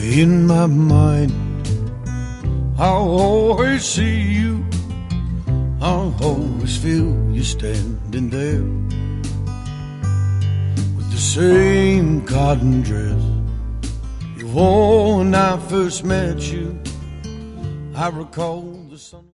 in my mind. I'll always see you, I'll always feel you standing there, with the same cotton dress you wore when I first met you. I recall the sun.